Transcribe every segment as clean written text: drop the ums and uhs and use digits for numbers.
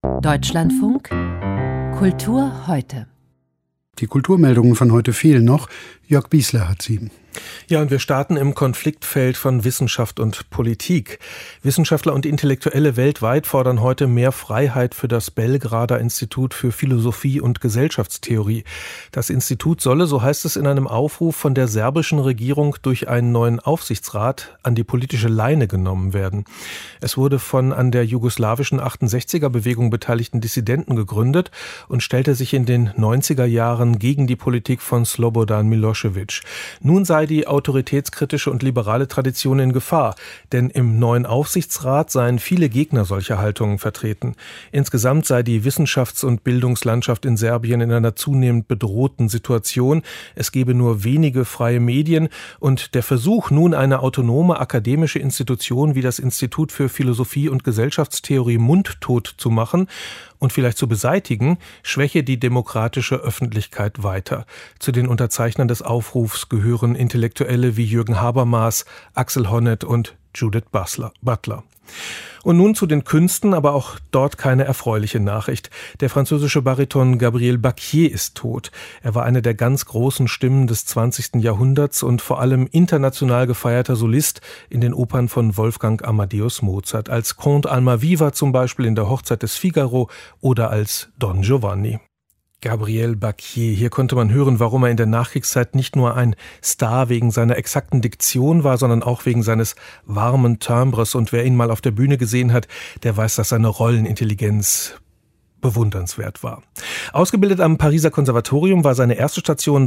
Deutschlandfunk Kultur heute. Die Kulturmeldungen von heute fehlen noch. Jörg Biesler hat sie. Ja, und wir starten im Konfliktfeld von Wissenschaft und Politik. Wissenschaftler und Intellektuelle weltweit fordern heute mehr Freiheit für das Belgrader Institut für Philosophie und Gesellschaftstheorie. Das Institut solle, so heißt es in einem Aufruf, von der serbischen Regierung durch einen neuen Aufsichtsrat an die politische Leine genommen werden. Es wurde von an der jugoslawischen 68er-Bewegung beteiligten Dissidenten gegründet und stellte sich in den 90er Jahren gegen die Politik von Slobodan Milošević. Nun sei die autoritätskritische und liberale Tradition in Gefahr, denn im neuen Aufsichtsrat seien viele Gegner solcher Haltungen vertreten. Insgesamt sei die Wissenschafts- und Bildungslandschaft in Serbien in einer zunehmend bedrohten Situation. Es gebe nur wenige freie Medien und der Versuch, nun eine autonome akademische Institution wie das Institut für Philosophie und Gesellschaftstheorie mundtot zu machen und vielleicht zu beseitigen, schwäche die demokratische Öffentlichkeit weiter. Zu den Unterzeichnern des Aufrufs gehören Intellektuelle wie Jürgen Habermas, Axel Honneth und Judith Butler. Und nun zu den Künsten, aber auch dort keine erfreuliche Nachricht. Der französische Bariton Gabriel Bacquier ist tot. Er war eine der ganz großen Stimmen des 20. Jahrhunderts und vor allem international gefeierter Solist in den Opern von Wolfgang Amadeus Mozart, als Comte Almaviva zum Beispiel in der Hochzeit des Figaro oder als Don Giovanni. Gabriel Bacquier, hier konnte man hören, warum er in der Nachkriegszeit nicht nur ein Star wegen seiner exakten Diktion war, sondern auch wegen seines warmen Timbres. Und wer ihn mal auf der Bühne gesehen hat, der weiß, dass seine Rollenintelligenz bewundernswert war. Ausgebildet am Pariser Konservatorium war seine erste Station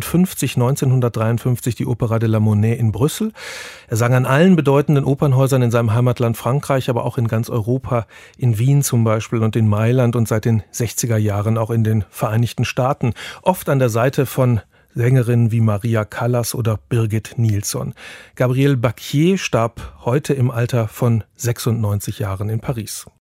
1953 die Opéra de la Monnaie in Brüssel. Er sang an allen bedeutenden Opernhäusern in seinem Heimatland Frankreich, aber auch in ganz Europa, in Wien zum Beispiel und in Mailand und seit den 60er Jahren auch in den Vereinigten Staaten, oft an der Seite von Sängerinnen wie Maria Callas oder Birgit Nilsson. Gabriel Bacquier starb heute im Alter von 96 Jahren in Paris.